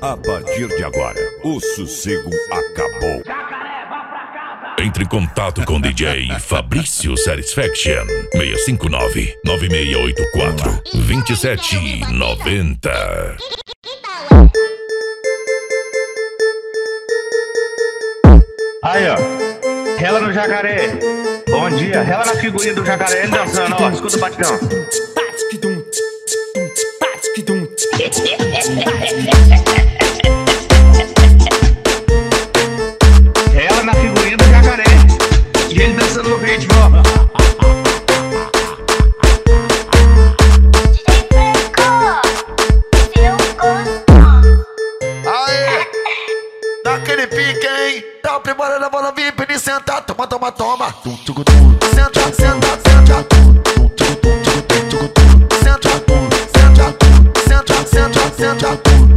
A partir de agora, o sossego acabou. Entre em contato com o DJ Fabrício Satisfaction 659-9684-2790. Aí, ó. Rela no jacaré. Bom dia. Rela na figurinha do jacaré. Ele dançando, ó. Escuta o batidão. Rela na figurinha do jacaré. E ele dançando no ritmo, ó. Aê, naquele pique, hein? Tá aprimorando a bola VIP de sentar, toma, toma, toma. Senta, senta, senta. Senta, senta, senta, senta, senta.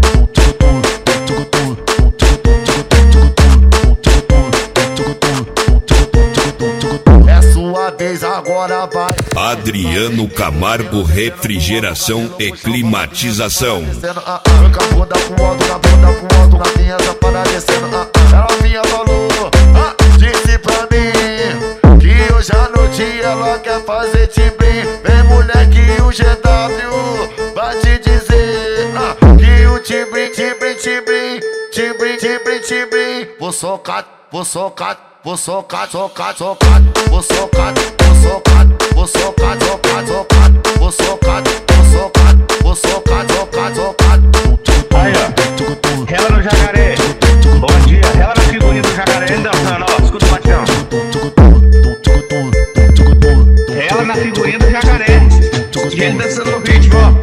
É sua vez, agora vai. Adriano Camargo, refrigeração e climatização. Descendo, com a bunda pro alto, na bunda pro alto, na minha safada descendo, ela vinha falou, disse pra mim que hoje à noite ela quer fazer timbre. Vem moleque, o GW vai te dizer que o timbre, timbre, timbre, timbre, timbre, timbre. Vou socar, vou socar, vou socar, socar, socar, vou socar, vou socar, vou socar, socar, socar, vou socar, vou socar, vou socar, socar, socar. Aí, ó. Rela no jacaré. Bom dia. Rela na figurinha do jacaré. Ele dançando, ó. Escuta o batidão. Rela na figurinha do jacaré. E ele dançando no ritmo, ó.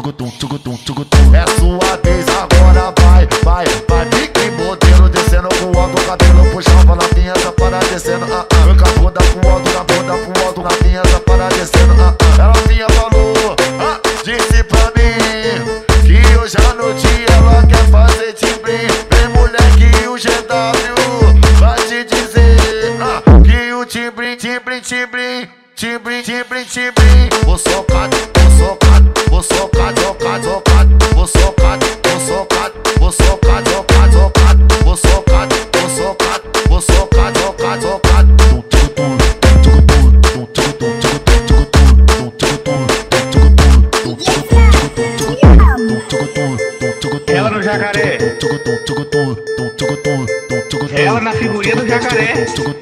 É sua vez, agora vai, vai, vai. Pique modelo descendo com o alto, cabelo puxava na minha safada descendo, com a bunda pro alto, na bunda pro alto, na minha safada descendo, ela vinha falou, disse pra mim que hoje à noite ela quer fazer timbre. Vem moleque, o GW vai te dizer que o timbre, timbre, timbre, timbre, timbre, timbre. Vou socar, vou socar, vou socar, socar, socar, vou socar, vou socar, vou socar, socar, socar, vou socar, vou socar, vou socar, socar, socar. Rela no jacaré. Rela na figurinha do jacaré.